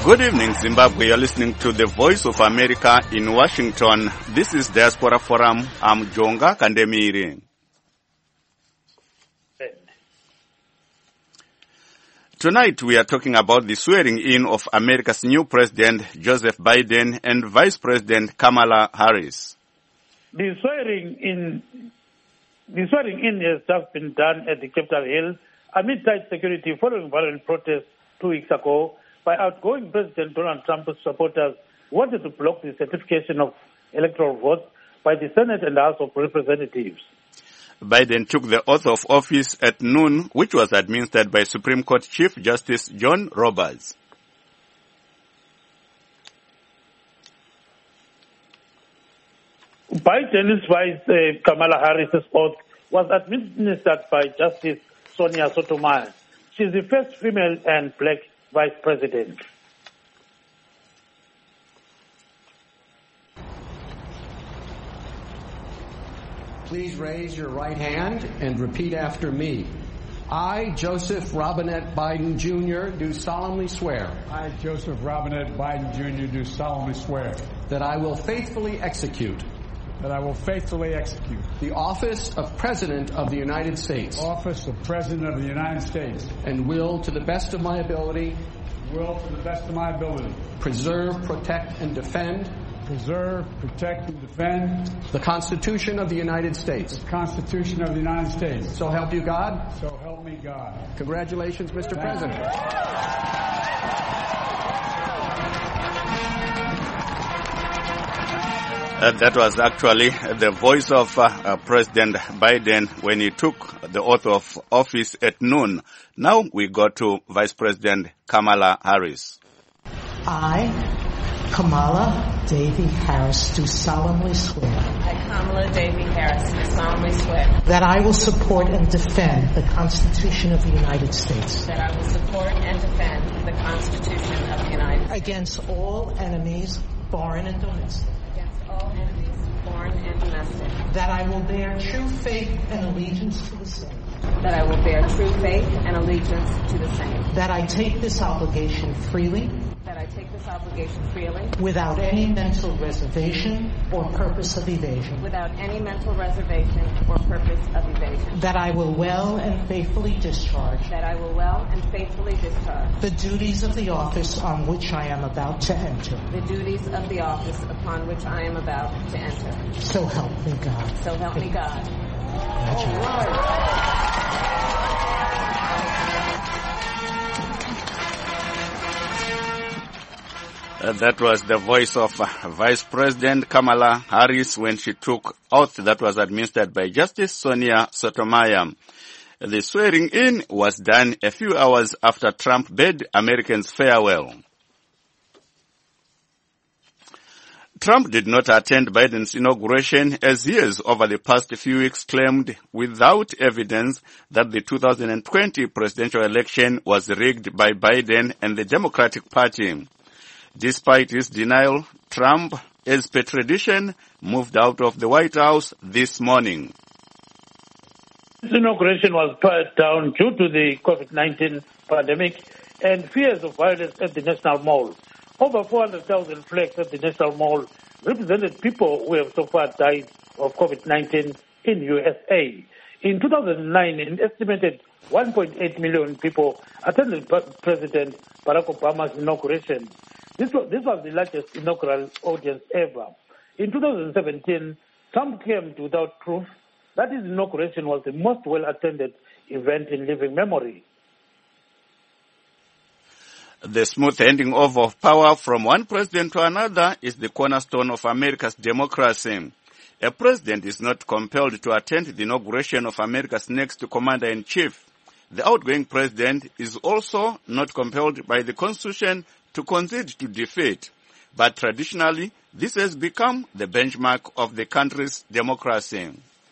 Good evening, Zimbabwe. You're listening to the Voice of America in Washington. This is Diaspora Forum. I'm Jonga Kandemiri. Tonight we are talking about the swearing in of America's new President Joseph Biden and Vice President Kamala Harris. The swearing in has just been done at the Capitol Hill amid tight security following violent protests 2 weeks ago by outgoing President Donald Trump's supporters who wanted to block the certification of electoral votes by the Senate and House of Representatives. Biden took the oath of office at noon, which was administered by Supreme Court Chief Justice John Roberts. Biden's Vice Kamala Harris's oath was administered by Justice Sonia Sotomayor. She is the first female and black Vice President. Please raise your right hand and repeat after me. I, Joseph Robinette Biden, Jr., do solemnly swear. I, Joseph Robinette Biden, Jr., do solemnly swear. That I will faithfully execute. That I will faithfully execute. The office of President of the United States. Office of President of the United States. And will, to the best of my ability. Will, to the best of my ability. Preserve, protect, and defend. Preserve, protect, and defend. The Constitution of the United States. The Constitution of the United States. So help you God. So help me God. Congratulations, Mr. President. That was actually the voice of President Biden when he took the oath of office at noon. Now we go to Vice President Kamala Harris. I, Kamala Davy Harris, do solemnly swear. I, Kamala Davy Harris, do solemnly swear. That I will support and defend the Constitution of the United States. That I will support and defend the Constitution of the United States. Against all enemies, foreign and domestic. Against all enemies, foreign and domestic. That I will bear true faith and allegiance to the same. That I will bear true faith and allegiance to the same. That I take this obligation freely. That I take this obligation freely. Without any mental reservation or purpose of evasion. Without any mental reservation or purpose of evasion. That I will well and faithfully discharge. That I will well and faithfully discharge. The duties of the office on which I am about to enter. The duties of the office upon which I am about to enter. So help me God. So help me God. That was the voice of Vice President Kamala Harris when she took oath that was administered by Justice Sonia Sotomayor. The swearing in was done a few hours after Trump bade Americans farewell. Trump did not attend Biden's inauguration as he has over the past few weeks claimed without evidence that the 2020 presidential election was rigged by Biden and the Democratic Party. Despite his denial, Trump, as per tradition, moved out of the White House this morning. This inauguration was put down due to the COVID-19 pandemic and fears of violence at the National Mall. Over 400,000 flags at the National Mall represented people who have so far died of COVID-19 in USA. In 2009, an estimated 1.8 million people attended President Barack Obama's inauguration. This was the largest inaugural audience ever. In 2017, Trump claimed without proof that his inauguration was the most well-attended event in living memory. The smooth handing over of power from one president to another is the cornerstone of America's democracy. A president is not compelled to attend the inauguration of America's next commander-in-chief. The outgoing president is also not compelled by the Constitution to concede to defeat. But traditionally, this has become the benchmark of the country's democracy.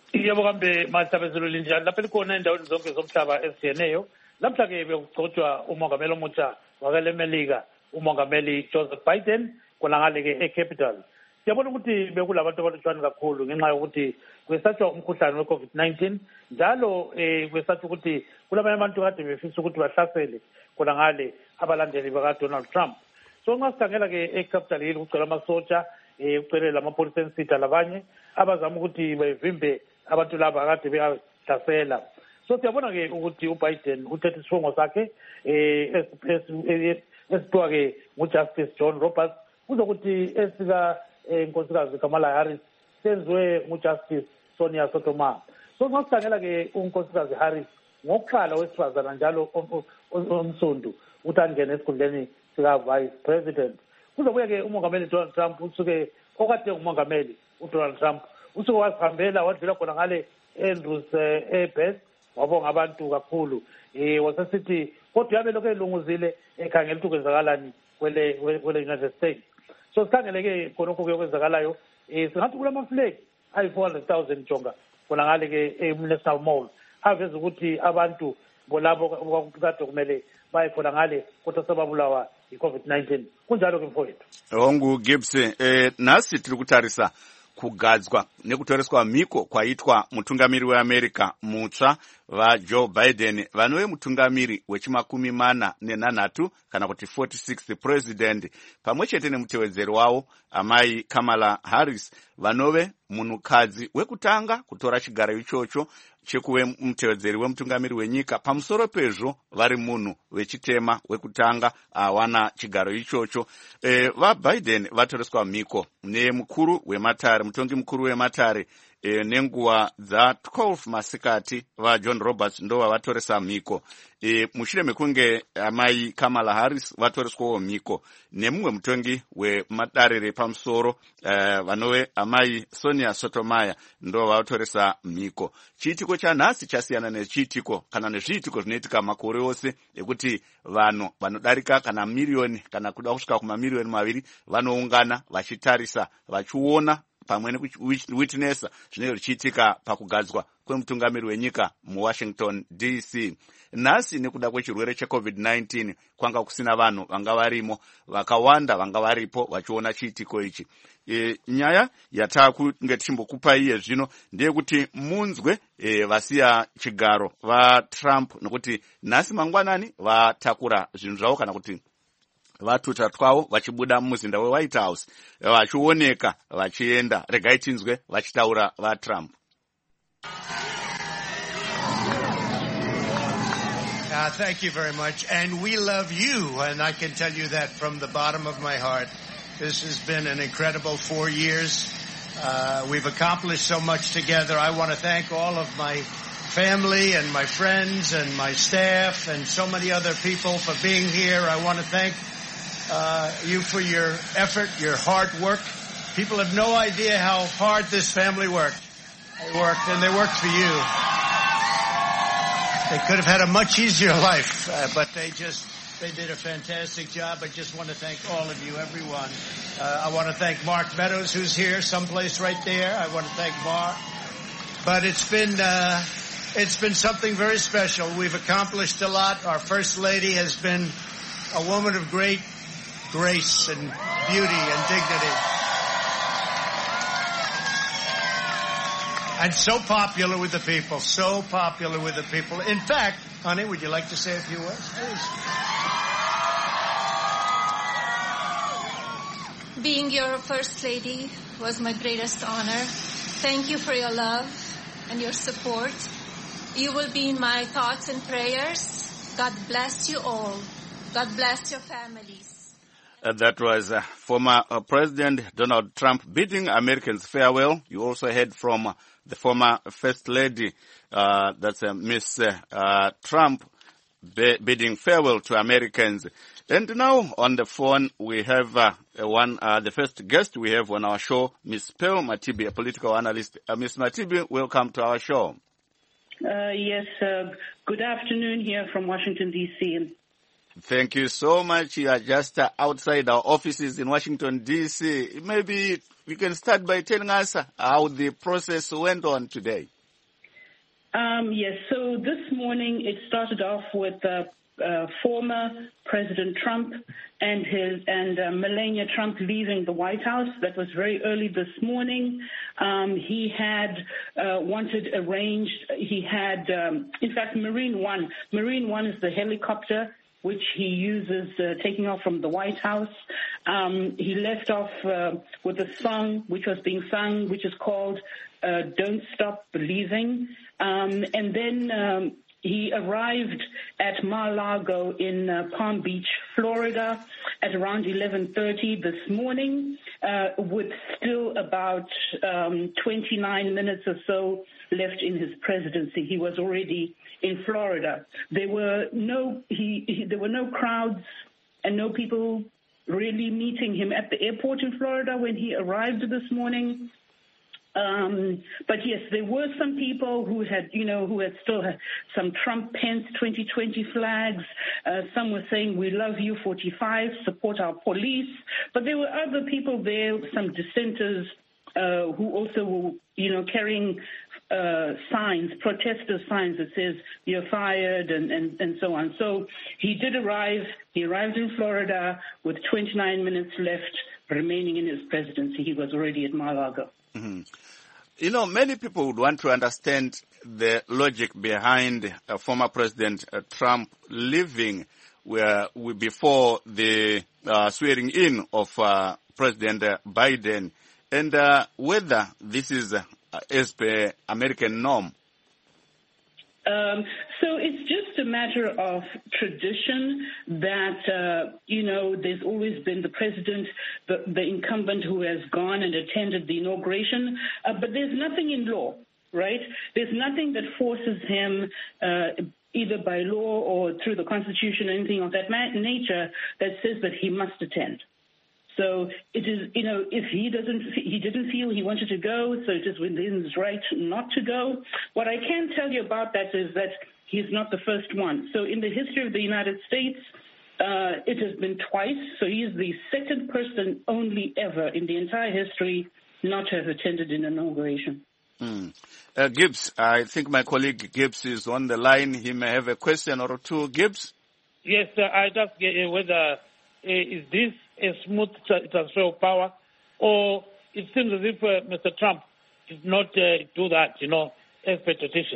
Namhla-ke bekugcotshwa umongameli omutsha wakale Melika, umongameli Joseph Biden, khonangale-ke eCapital. Siyabona ukuthi bekulabantu abalutshwane kakhulu ngenxa yokuthi kwesatshwa umkhuhlane we-COVID-19 njalo kwesatshwa ukuthi kulabanye abantu kade befisa ukuthi bahlasele khonangale abalandeli baka-Donald Trump. so nxa sikhangela ke eCapital Hill kugcwele amasotsha kucelele amapholisa ensitha labanye abazama ukuthi bevimbe abantu laba akade beyahlasela. So siyabona ke ukuthi uBiden uthethe isifungo sakhe esiphiwa ke nguJustice John Roberts kuzokuthi esika inkosikazi Kamala Harris senziwe nguJustice Sonia Sotomayor. So nxa sikhangela ke unkosikazi Harris ngokuqala wesifazana njalo omsundu ukuthi angene esikhundleni sika Vice President. Kuzobuye ke umongameli Donald Trump usuke okade ngumongameli uDonald Trump usuke wasihambela wadlula khona ngale Andrews Air wabonga abantu kakhulu wasesithi kodwa yabe lokho elunguzile ekhangela ukuthi kwenzakalani kwele United States. So sikhangele ke khonokho kuyokwenzakalayo singathi kulama flag ayi-400,000 jonga khona ngale ke eNational Mall aveza ukuthi abantu bolabo kade kumele baye khona ngale kodwa sebabulawa i-COVID-19 kunjalo ke mfowethu. Hongu Gibbs nasi tiri kutarisa kugadzwa nekutoreswa mhiko kwaitwa mutungamiri weAmerica mutsva vaJoe Biden vanove mutungamiri wechimakumi-40 kana kuti 46th president pamwe chete nemutevedzeri wavo amai Kamala Harris vanove munhukadzi wekutanga kutora chigaro ichocho chekuve mutevedzeri wemutungamiri wenyika. Pamusoro pezvo vari munhu wechitema wekutanga awana chigaro ichocho. VaBiden vatoreswa mhiko nemukuru wematare, mutongi mukuru wematare nenguva dza12 masikati vaJohn Roberts ndo vavatoresa mhiko. Mushure mekunge amai Kamala Harris vatoreswawo mhiko nemumwe mutongi wemadare repamusoro vanove amai Sonia Sotomayor ndo vavatoresa mhiko. Chiitiko chanhasi chasiyana nechiitiko kana nezviitiko zvinoitika makore ose ekuti vanhu vanodarika kana miriyoni kana kuda kusvika kumamiliyoni 2 vanoungana vachitarisa vachiona pamwe nekuwitnessa zvinenge zvichiitika pakugadzwa kwemutungamiri wenyika muWashington DC. Nhasi nekuda kwechirwere cheCovid-19 kwanga kusina vanhu vanga varimo vakawanda vanga varipo vachiona chiitiko ichi. Nyaya yatakunge tichimbokupai iye zvino ndeyekuti munzwe vasiya chigaro vaTrump nokuti nhasi mangwanani vatakura zvinhu zvavo kana kuti vatuta twavo vachibuda mumuzinda weWhite House vachioneka vachienda. Regai tinzwe vachitaura vaTrump. Thank you very much, and we love you, and I can tell you that from the bottom of my heart. This has been an incredible 4 years. We've accomplished so much together. I want to thank all of my family and my friends and my staff and so many other people for being here. I want to thank you for your effort, your hard work. People have no idea how hard this family worked. They worked, and they worked for you. They could have had a much easier life, but they did a fantastic job. I just want to thank all of you, everyone. I want to thank Mark Meadows, who's here, someplace right there. I want to thank Mark. But it's been something very special. We've accomplished a lot. Our First Lady has been a woman of great grace and beauty and dignity. And so popular with the people, so popular with the people. In fact, honey, would you like to say a few words? Please. Being your First Lady was my greatest honor. Thank you for your love and your support. You will be in my thoughts and prayers. God bless you all. God bless your families. That was former President Donald Trump bidding Americans farewell. You also heard from the former First Lady, that's Miss Trump, bidding farewell to Americans. And now on the phone we have the first guest we have on our show, Miss Pearl Matibi, a political analyst. Miss Matibi, welcome to our show. Yes, good afternoon here from Washington, D.C. Thank you so much. You are just outside our offices in Washington, D.C. Maybe you can start by telling us how the process went on today. Yes, so this morning it started off with former President Trump and Melania Trump leaving the White House. That was very early this morning. He had in fact, Marine One. Marine One is the helicopter which he uses taking off from the White House. He left off with a song which was being sung, which is called Don't Stop Believing. And then he arrived at Mar-a-Lago in Palm Beach, Florida at around 11:30 this morning, with still about 29 minutes or so left in his presidency. He was already in Florida. There were no crowds and no people really meeting him at the airport in Florida when he arrived this morning. But yes, there were some people who had still had some Trump-Pence 2020 flags. Some were saying, "We love you, 45, support our police." But there were other people there, some dissenters, who also were, carrying signs, protester signs that says, "You're fired," and so on. So he did arrive. He arrived in Florida with 29 minutes left remaining in his presidency. He was already at Mar-a-Lago. Mm-hmm. Many people would want to understand the logic behind former President Trump leaving before the swearing in of President Biden, and whether this is as per American norm. So it's just a matter of tradition that, there's always been the president, the incumbent who has gone and attended the inauguration, but there's nothing in law, right? There's nothing that forces him either by law or through the Constitution or anything of that nature that says that he must attend. So it is, if he didn't feel he wanted to go, so it is within his right not to go. What I can tell you about that is that he's not the first one. So in the history of the United States, it has been twice. So he is the second person only ever in the entire history not to have attended an inauguration. Gibbs, I think my colleague Gibbs is on the line. He may have a question or two. Gibbs? Yes, I just get whether is this a smooth transfer of power, or it seems as if Mr. Trump did not do that, as per tradition.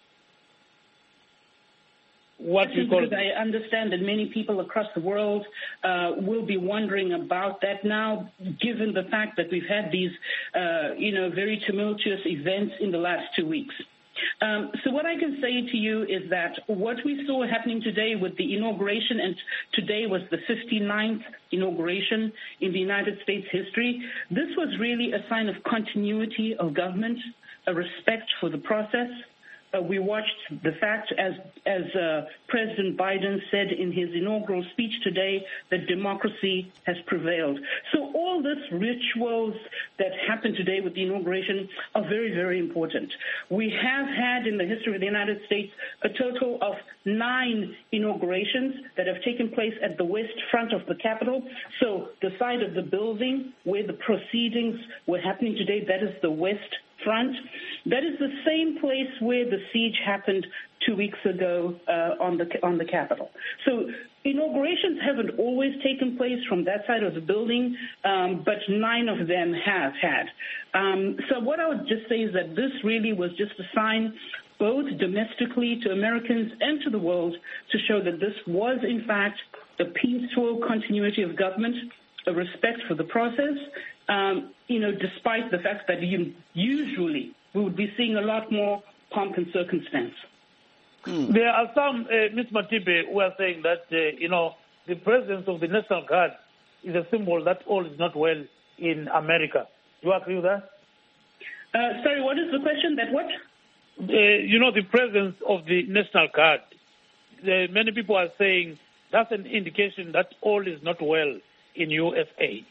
Because I understand that many people across the world will be wondering about that now, given the fact that we've had these, very tumultuous events in the last 2 weeks. So what I can say to you is that what we saw happening today with the inauguration, and today was the 59th inauguration in the United States history, this was really a sign of continuity of government, a respect for the process. We watched the fact, as President Biden said in his inaugural speech today, that democracy has prevailed. So all these rituals that happened today with the inauguration are very, very important. We have had in the history of the United States a total of 9 inaugurations that have taken place at the west front of the Capitol. So the side of the building where the proceedings were happening today, that is the west front. That is the same place where the siege happened 2 weeks ago on the Capitol. So inaugurations haven't always taken place from that side of the building, but 9 of them have had. So what I would just say is that this really was just a sign, both domestically to Americans and to the world, to show that this was, in fact, a peaceful continuity of government, a respect for the process, despite the fact that usually we would be seeing a lot more pomp and circumstance. There are some, Ms. Matibe, who are saying that, the presence of the National Guard is a symbol that all is not well in America. Do you agree with that? Sorry, what is the question? That what? The presence of the National Guard. Many people are saying that's an indication that all is not well in USA.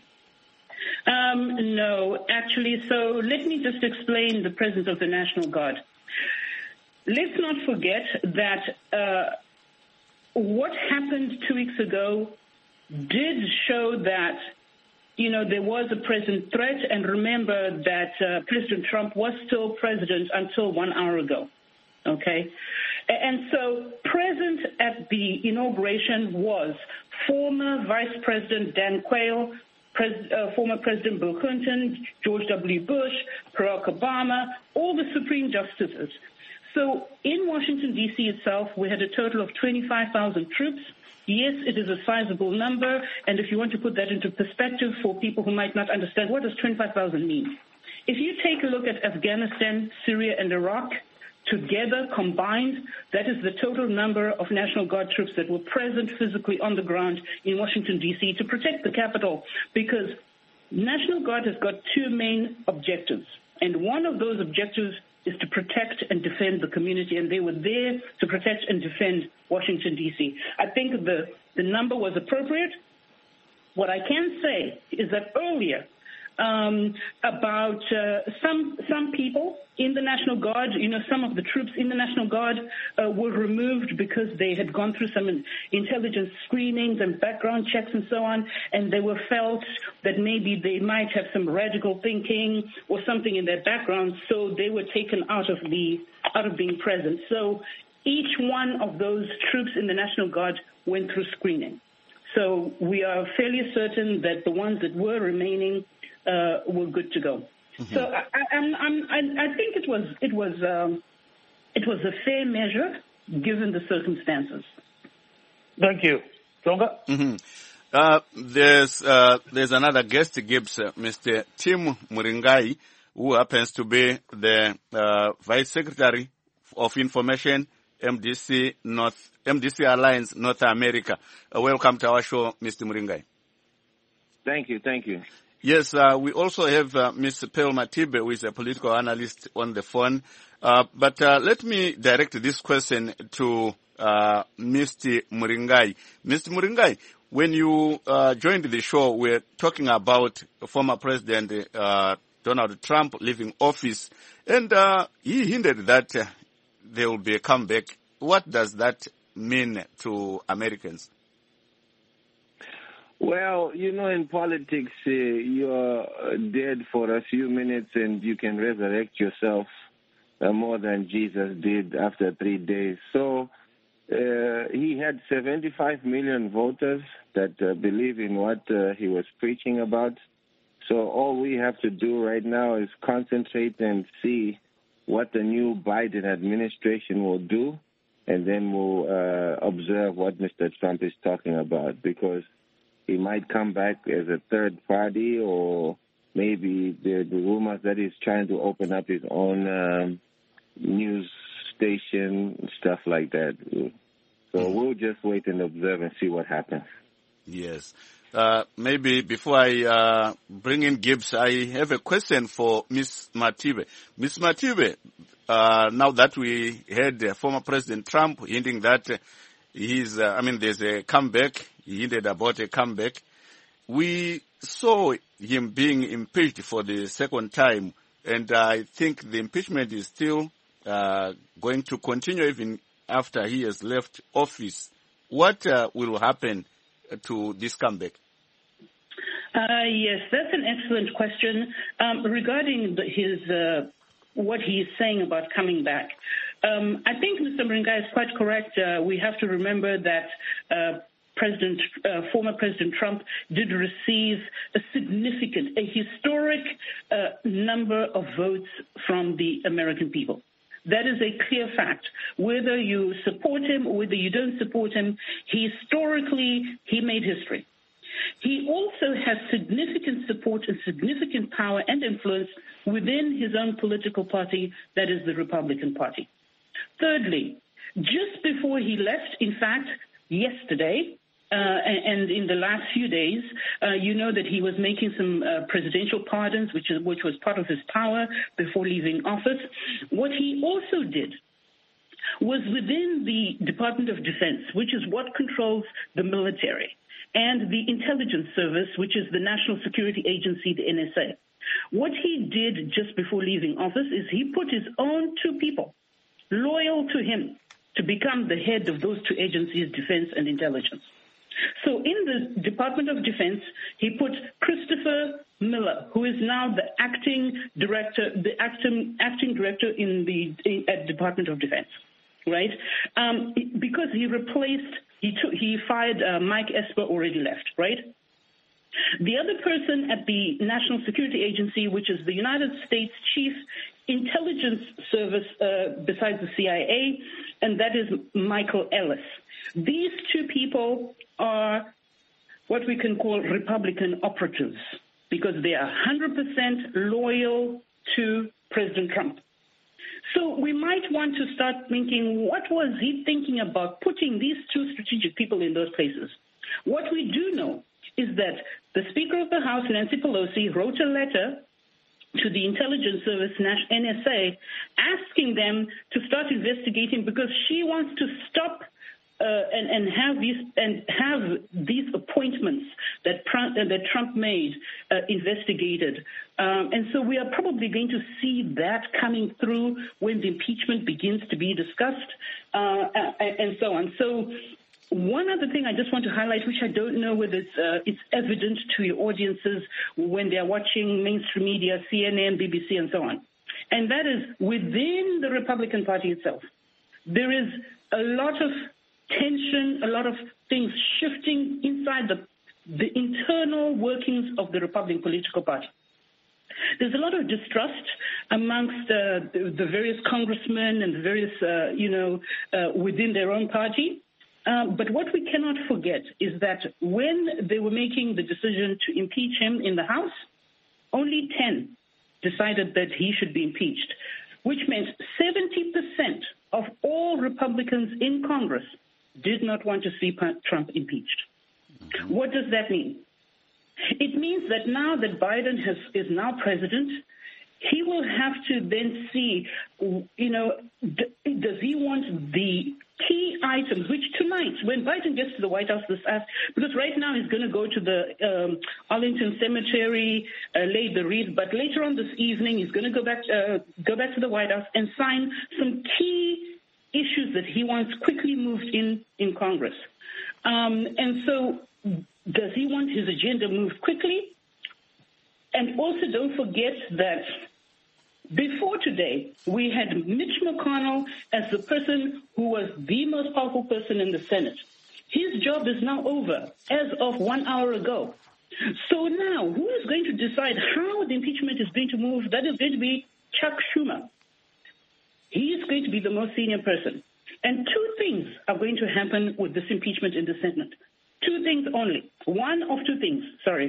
No, actually, so let me just explain the presence of the National Guard. Let's not forget that what happened 2 weeks ago did show that, there was a present threat, and remember that President Trump was still president until 1 hour ago, okay? And so present at the inauguration was former Vice President Dan Quayle, former President Bill Clinton, George W. Bush, Barack Obama, all the Supreme Justices. So in Washington, D.C. itself, we had a total of 25,000 troops Yes, it is a sizable number, and if you want to put that into perspective for people who might not understand, what does 25,000 mean? If you take a look at Afghanistan, Syria, and Iraq, together, combined, that is the total number of National Guard troops that were present physically on the ground in Washington, D.C. to protect the capital, because National Guard has got two main objectives, and one of those objectives is to protect and defend the community, and they were there to protect and defend Washington, D.C. I think the number was appropriate. What I can say is that earlier, about some people in the National Guard, some of the troops in the National Guard were removed because they had gone through some intelligence screenings and background checks and so on, and they were felt that maybe they might have some radical thinking or something in their background, so they were taken out of being present. So each one of those troops in the National Guard went through screening. So we are fairly certain that the ones that were remaining were good to go. Mm-hmm. So I think it was a fair measure given the circumstances. Thank you, Tonga. Mm-hmm. There's another guest, Gibbs, Mr. Tim Muringai, who happens to be the Vice Secretary of Information, MDC Alliance North America. Welcome to our show, Mr. Muringai. Thank you. Yes, we also have Ms. Pearl Matibe, who is a political analyst, on the phone. But let me direct this question to Mr. Muringai. Mr. Muringai, when you joined the show, we're talking about former President Donald Trump leaving office, and he hinted that there will be a comeback. What does that mean to Americans? Well, in politics, you're dead for a few minutes and you can resurrect yourself more than Jesus did after 3 days. So he had 75 million voters that believe in what he was preaching about. So all we have to do right now is concentrate and see what the new Biden administration will do, and then we'll observe what Mr. Trump is talking about, because he might come back as a third party, or maybe the rumors that he's trying to open up his own news station, stuff like that. So we'll just wait and observe and see what happens. Yes. Maybe before I bring in Gibbs, I have a question for Ms. Matibe. Ms. Matibe, now that we had former President Trump hinting that there's a comeback, he hinted about a comeback. We saw him being impeached for the second time, and I think the impeachment is still going to continue even after he has left office. What will happen to this comeback? Yes, that's an excellent question. Regarding what he is saying about coming back, I think Mr. Muringai is quite correct. We have to remember that former President Trump did receive a historic number of votes from the American people. That is a clear fact. Whether you support him or whether you don't support him, historically, he made history. He also has significant support and significant power and influence within his own political party, that is the Republican Party. Thirdly, just before he left, in fact, yesterday, and in the last few days, you know that he was making some presidential pardons, which was part of his power before leaving office. What he also did was within the Department of Defense, which is what controls the military, and the intelligence service, which is the National Security Agency, the NSA. What he did just before leaving office is he put his own two people loyal to him to become the head of those two agencies, defense and intelligence. So in the Department of Defense, he put Christopher Miller, who is now the acting director at the Department of Defense, right? Because he fired Mike Esper, already left, right? The other person at the National Security Agency, which is the United States Chief intelligence service besides the CIA, and that is Michael Ellis. These two people are what we can call Republican operatives because they are 100% loyal to President Trump. So we might want to start thinking, what was he thinking about putting these two strategic people in those places? What we do know is that the Speaker of the House, Nancy Pelosi, wrote a letter to the intelligence service, NSA, asking them to start investigating because she wants to stop and have these appointments that Trump made investigated. And so we are probably going to see that coming through when the impeachment begins to be discussed and so on. So one other thing I just want to highlight, which I don't know whether it's evident to your audiences when they're watching mainstream media, CNN, BBC, and so on, and that is within the Republican Party itself, there is a lot of tension, a lot of things shifting inside the internal workings of the Republican political party. There's a lot of distrust amongst the various congressmen and the various, within their own party. But what we cannot forget is that when they were making the decision to impeach him in the House, only 10 decided that he should be impeached, which meant 70% of all Republicans in Congress did not want to see Trump impeached. Mm-hmm. What does that mean? It means that now that Biden is now president, he will have to then see, does he want the key items, which tonight, when Biden gets to the White House because right now he's going to go to the Arlington Cemetery, lay the wreath, but later on this evening he's going to go back to the White House and sign some key issues that he wants quickly moved in Congress. And so does he want his agenda moved quickly? And also don't forget that before today, we had Mitch McConnell as the person who was the most powerful person in the Senate. His job is now over as of 1 hour ago. So now, who is going to decide how the impeachment is going to move? That is going to be Chuck Schumer. He is going to be the most senior person. And two things are going to happen with this impeachment in the Senate. Two things only. One of two things.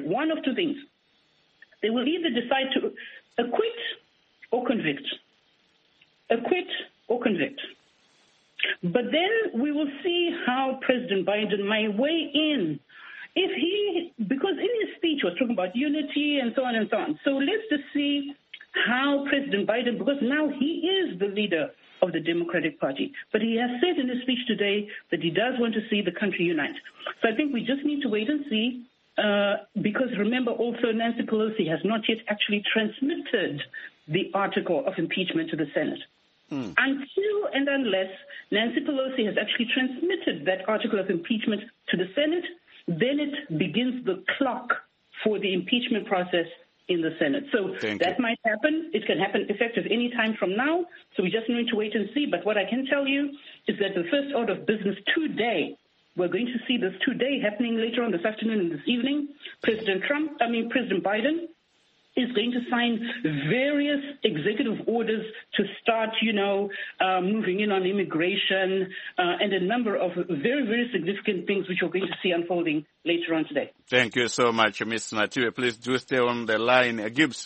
They will either decide to acquit or convict. Acquit or convict. But then we will see how President Biden might weigh in. Because in his speech he was talking about unity and so on and so on. So let's just see how President Biden, because now he is the leader of the Democratic Party, but he has said in his speech today that he does want to see the country unite. So I think we just need to wait and see, because remember also Nancy Pelosi has not yet actually transmitted the article of impeachment to the Senate. Until and unless Nancy Pelosi has actually transmitted that article of impeachment to the Senate, then it begins the clock for the impeachment process in the Senate. So that might happen. It can happen effective any time from now. So we just need to wait and see. But what I can tell you is that the first order of business today, we're going to see this today happening later on this afternoon and this evening. President Biden is going to sign various executive orders to start, moving in on immigration and a number of very, very significant things which we're going to see unfolding later on today. Thank you so much, Ms. Natiwe. Please do stay on the line. Gibbs.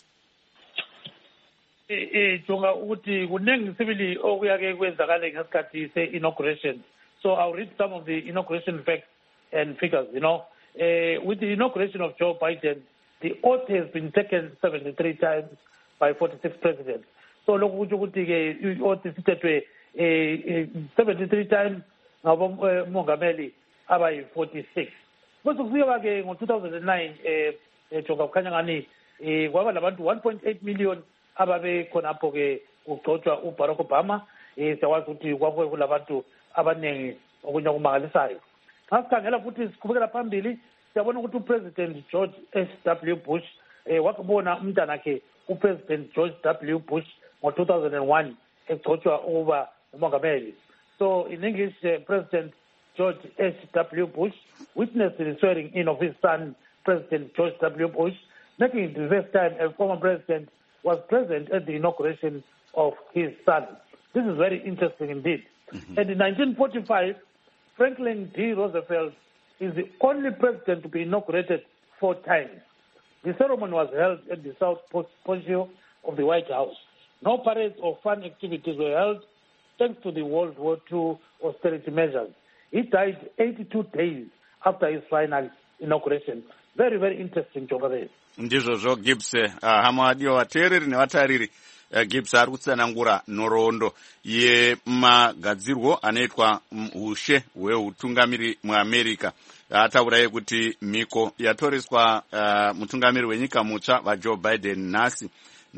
Inauguration. So I'll read some of the inauguration facts and figures. With the inauguration of Joe Biden, the oath has been taken 73 times by 46 presidents. So look, the oath is taken 73 times. Now, Mongameli, about 46. But we are again in 2009. Joga Kanyangani, 1.8 million. Ababe konapoke ukuthothwa uBarack Obama. Siyawazi ukuthi kwakuwe labantu abaningi okunyakumangalisayo. Ngasikhangela futhi siqhubekela phambili. Siyabona ukuthi uPresident George S.W. Bush wakubona umntanakhe uPresident George W. Bush ngo-2001 egcotshwa ukuba umongameli. So in English, President George S.W. Bush witnessed the swearing in of his son, President George W. Bush, making it the first time a former president was present at the inauguration of his son. This is very interesting indeed. And in 1945, Franklin D. Roosevelt is the only president to be inaugurated 4 times. The ceremony was held at the South Portico of the White House. No parades or fun activities were held thanks to the World War II austerity measures. He died 82 days after his final inauguration. Very, very interesting to this. Ndizvo Gibbs hama dio vateereri nevatariri Gibbs ari kutsanangura nhoroondo yemagadzirwo anoitwa ushe hweutungamiri muAmerica. Atauraye kuti mhiko yatoreswa mutungamiri wenyika mutsva vaJoe Biden nhasi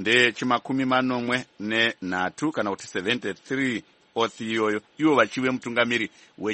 nde53 kana kuti 73 oath iyoyo ivo vachive mutungamiri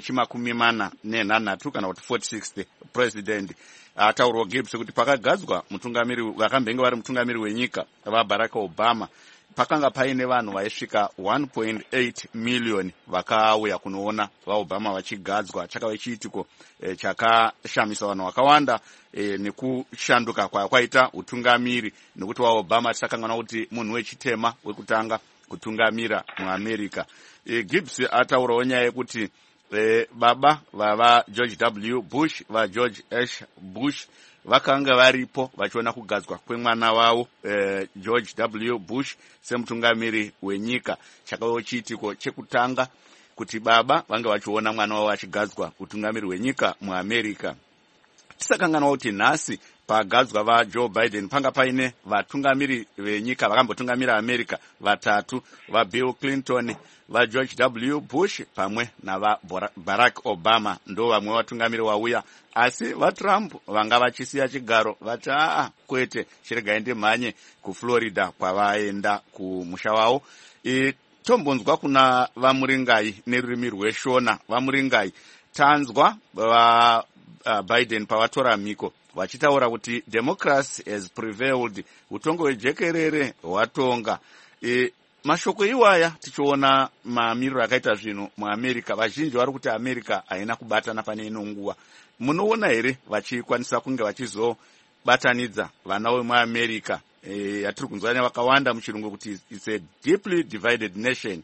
we53 kana kuti 46th president. Ataurwa Gibbs kuti pakagadzwa mutungamiri vakambenge vari mutungamiri wenyika vaBarack Obama pakanga paine vanhu vaisvika 1.8 million vakauya kunoona vaObama vachigadzwa. Chakava chiitiko chakashamisa vanhu vakawanda nekushanduka kwaita utungamiri, nekuti vaObama tisakanganwa kuti munhu wechitema wekutanga kutungamira muAmerica. Gibbs ataurawo nyaya yekuti baba vava George W. Bush vaGeorge H. Bush vakanga varipo vachiona kugadzwa kwemwana wavo George W. Bush semutungamiri wenyika. Chakava chiitiko chekutanga kuti baba vange vachiona mwana wavo achigadzwa utungamiri wenyika muAmerica. Tisakanganwa kuti nhasi pagadzwa vaJoe Biden panga paine vatungamiri venyika vakambotungamira America 3, vaBill Clinton, vaGeorge W. Bush pamwe navaBarack Obama ndo vamwe vatungamiri vauya. Asi vaTrump vanga vachisiya chigaro vati kwete chiregai ndimhanye kuFlorida kwavaenda kumusha wavo. Tombonzwa kuna vamuringai nerurimi rweshona. Vamuringai tanzwa Biden pavatora mhiko vachitaura kuti democracy has prevailed, utongo hwejekerere hwatonga. Mashoko iwaya tichiona mamiriro akaita zvinhu muAmerica, vazhinji vari kuti America haina kubatana pane ino nguva. Munoona here vachikwanisa kunge vachizobatanidza vana vemuAmerica yatiri kunzwanya vakawanda muchirungu kuti it's a deeply divided nation?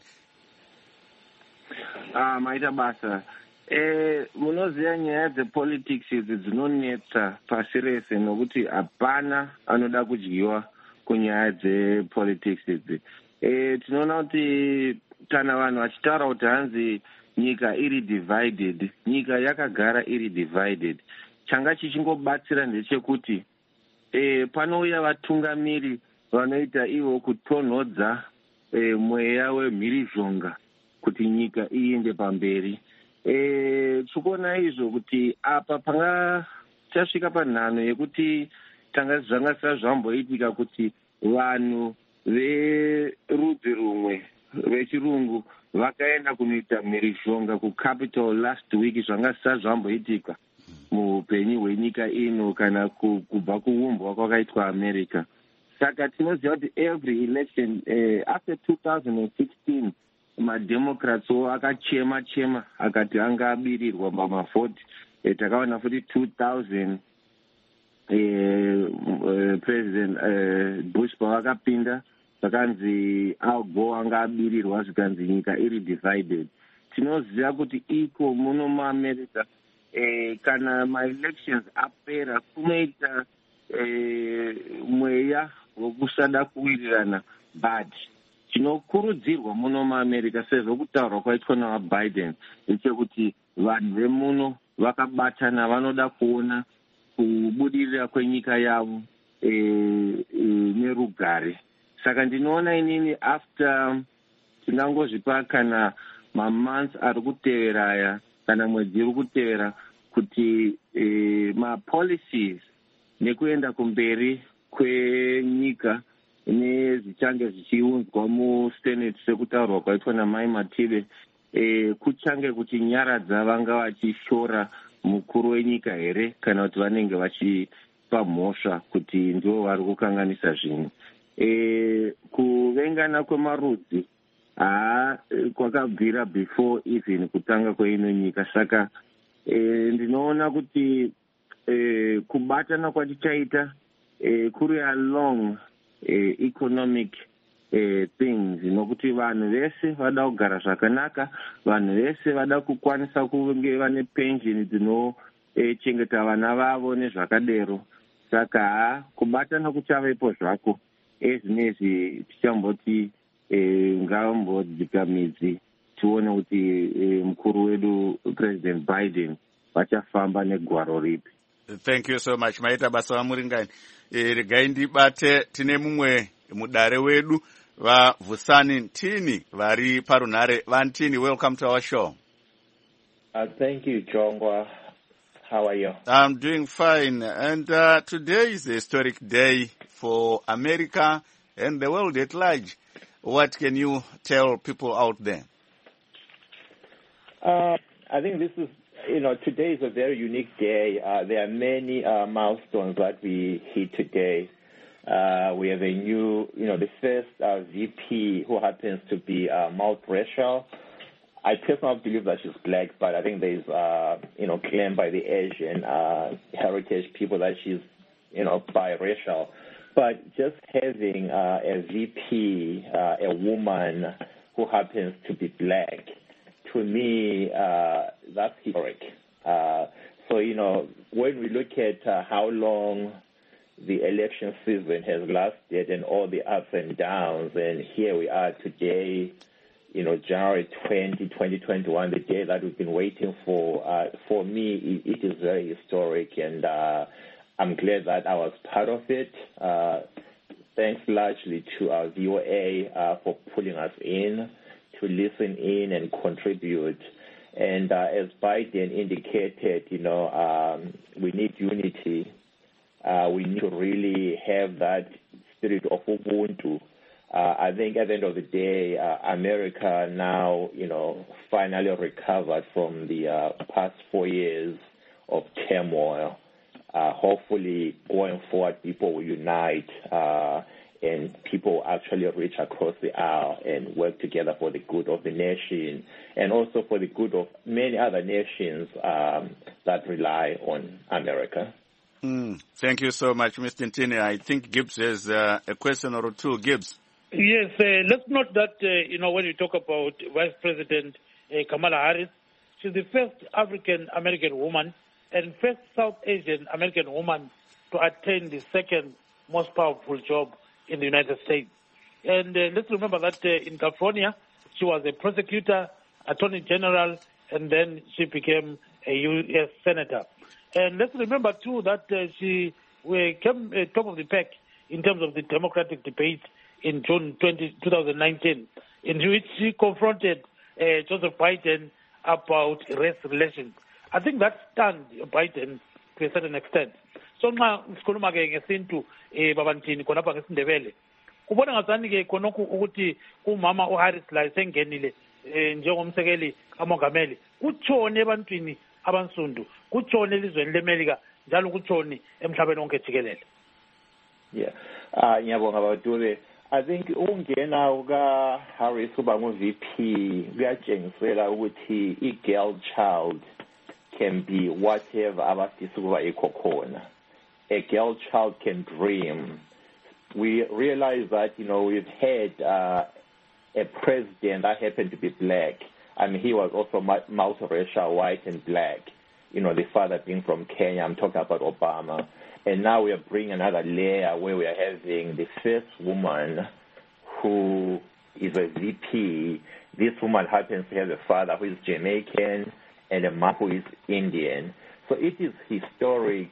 Maita basa munoziva nyaya dzepolitics idzi dzinonetsa pasi rese nokuti hapana anoda kudyiwa kunyaya dzepolitics idzi. Tinoona kuti kana vanhu vachitaura kuti hanzi nyika iri divided, nyika yakagara iri divided. Changa chichingobatsira ndechekuti panouya vatungamiri vanoita ivo kutonhodza mweya wemhirizhonga kuti nyika iende pamberi. Tikuona izvo kuti apa panga chasvika panhano yekuti zvanga zvamboitika kuti vanhu verudzi rumwe vechirungu vakaenda kunoita mhirizhonga kucapital last week. zvanga zvamboitika muupenyu hwenyika ino kana kubva kuumbwa kwakaitwa America. Saka tinoziva kuti every election after 2016 mademocrats akachema akati anga abirirwa pamavhoti. Takaona futi 2000 president Bush pavakapinda zvakanzi Al Gore anga abirirwa zvikanzi nyika iri divided. Tinoziva kuti iko muno muAmerica kana maelections apera kunoita mweya wokusada kuwirirana, but chinokurudzirwa muno muAmerica sezvo kutaurwa kwaitwa navaBiden ndechekuti vanhu vemuno vakabatana, vanoda kuona kubudirira kwenyika yavo nerugare. Saka ndinoona inini after tinangozvipa kana mamonths ari kutevera aya kana mwedzi uri kutevera kuti mapolicies nekuenda kumberi kwenyika nezvichange zvichiunzwa musenate sekutaurwa kwaitwa naMai Matibe kuchange kuti nyaradza vanga vachishora mukuru wenyika here kana kuti vanenge vachipa mhosva kuti ndivo vari kukanganisa zvinhu. Kuvengana kwemarudzi kwakabvira before even kutanga kweino nyika. Saka ndinoona kuti kubatana kwatichaita kuri along economic things, nokuti vanhu vese vada kugara zvakanaka, vanhu vese vada kukwanisa kunge vane pension dzinochengeta vana vavo nezvakadero. Saka kubatana kuchavepo zvako ezvinezvi tichamboti ngambodzika midzi tione kuti mukuru wedu President Biden vachafamba negwaro ripi. Thank you so much. Maita basa vamuringani. Regai ndibate tine mumwe mudare wedu vaVusani Ntini vari parunhare. Vantini, welcome to our show. Thank you, Jongwa. How are you? I'm doing fine. And today is a historic day for America and the world at large. What can you tell people out there? I think this is, today is a very unique day. There are many milestones that we hit today. We have a new, the first VP who happens to be multiracial. I personally believe that she's black, but I think there's, claim by the Asian heritage people that she's, biracial. But just having a VP, a woman who happens to be black, to me, that's historic. So, when we look at how long the election season has lasted and all the ups and downs, and here we are today, January 20, 2021, the day that we've been waiting for me, it is very historic, and I'm glad that I was part of it. Thanks largely to our VOA for pulling us in to listen in and contribute. And as Biden indicated, we need unity. We need to really have that spirit of Ubuntu. I think at the end of the day, America now, finally recovered from the past 4 years of turmoil. Hopefully, going forward, people will unite and people actually reach across the aisle and work together for the good of the nation and also for the good of many other nations that rely on America. Thank you so much, Mr. Ntini. I think Gibbs has a question or two. Gibbs. Yes, let's note that, when you talk about Vice President Kamala Harris, she's the first African-American woman and first South Asian American woman to attain the second most powerful job in the United States. And let's remember that in California, she was a prosecutor, attorney general, and then she became a U.S. senator. And let's remember, too, that she came top of the pack in terms of the Democratic debate in June 2019, in which she confronted Joseph Biden about race relations. I think that stunned Biden to a certain extent. So nxa sikhuluma-ke ngesintu babantini khonapha ngesindebele kubona ngazani-ke khonokhu ukuthi umama uHarris la sengenile njengomsekeli kamongameli kutshone ebantwini abansundu kutshone elizweni leMelika njalo kutshone emhlabeni wonke jikelele. Ngiyabonga Batule. I think ungena ukaHarris uba ngu-VP kuyatshengisela ukuthi i-girl child can be whatever abafisa ukuba yikho khona. A girl child can dream. We realize that, we've had a president that happened to be black. I mean, he was also multiracial, white and black. The father being from Kenya. I'm talking about Obama. And now we are bringing another layer where we are having the first woman who is a VP. This woman happens to have a father who is Jamaican and a mom who is Indian. So it is historic,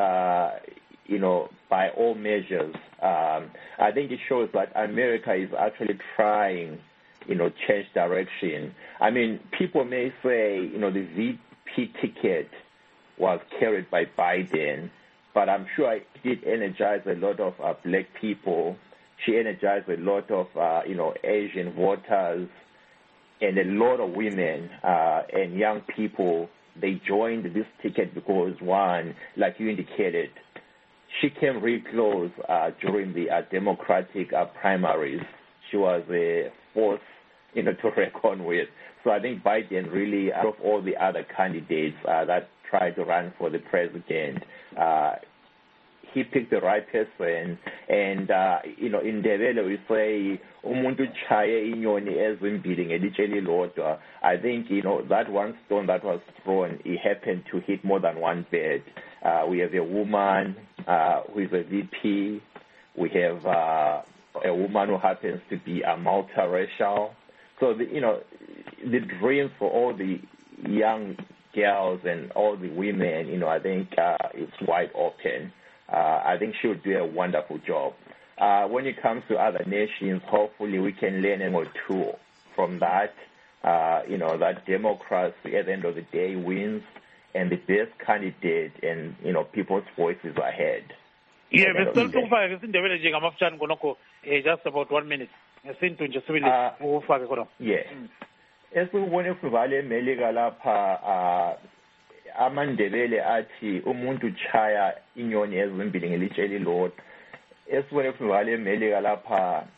by all measures. I think it shows that America is actually trying, change direction. I mean, people may say, the VP ticket was carried by Biden, but I'm sure it did energize a lot of black people. She energized a lot of, Asian voters and a lot of women and young people. They joined this ticket because, one, like you indicated, she came really close during the Democratic primaries. She was a force, to reckon with. So I think Biden really, out of all the other candidates that tried to run for the president, he picked the right person. And, in Ndebele we say, umuntu chaye inyoni ezimbili ngelitshe elilodwa. I think, that one stone that was thrown, it happened to hit more than one bird. We have a woman who is a VP. We have a woman who happens to be a multiracial. So, the dreams for all the young girls and all the women, I think it's wide open. I think she would do a wonderful job. When it comes to other nations, hopefully we can learn a or two from that. That democracy at the end of the day wins, and the best candidate and, people's voices are heard. Yeah, just about 1 minute. Yeah. Esibone kuvale eMelika lapha amandebele athi umuntu chaya inyoni ezimbili ngelitshe elilodwa. Esibone kuvale eMelika lapha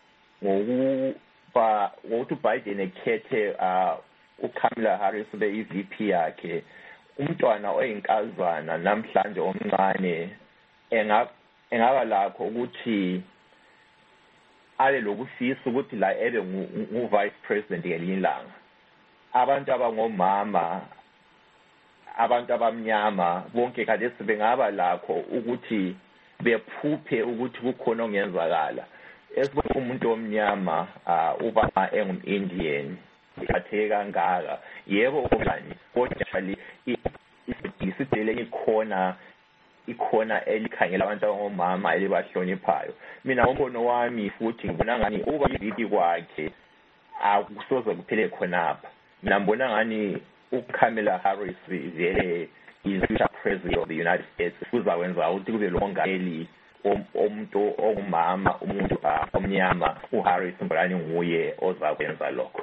ngokuthi Biden ekhethe uKamala Harris ube VP yakhe. Umntwana oyinkazana namhlanje omncane engaba lakho ukuthi ale lokufisa ukuthi la ebe ngu-vice president ngelinye ilanga. Abantu abangomama, abantu abamnyama, bonke khathesi bengaba lakho ukuthi bephuphe ukuthi kukhona ongenzakala. Esibona umuntu omnyama uba engum-Indian athe kangaka. Yebo okanye kodwa isidele ikhona elikhangela abantu abangomama elibahloniphayo. Mina ngombono wami futhi ngibona ngani uba iVP kwakhe akusoze kuphele khonapha. Mina ngibona ngani uKamala Harris vele is future president of the United States kuzawenza ukuthi kube longameli omuntu ongumama umuntu omnyama uHarris mbani nguye ozakwenza lokho.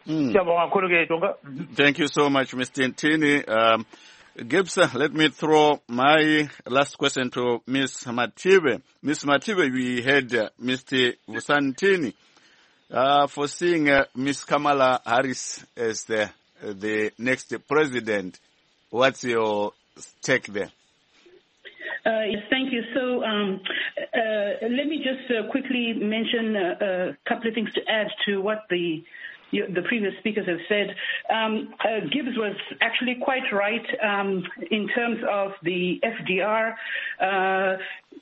Thank you so much, Mr. Ntini. Gibbs, let me throw my last question to Ms. Matibe. Ms. Matibe, we had Mr. Ntini for seeing Ms. Kamala Harris as the next president. What's your take there? Yes, thank you. So let me just quickly mention a couple of things to add to what the previous speakers have said. Gibbs was actually quite right in terms of the FDR.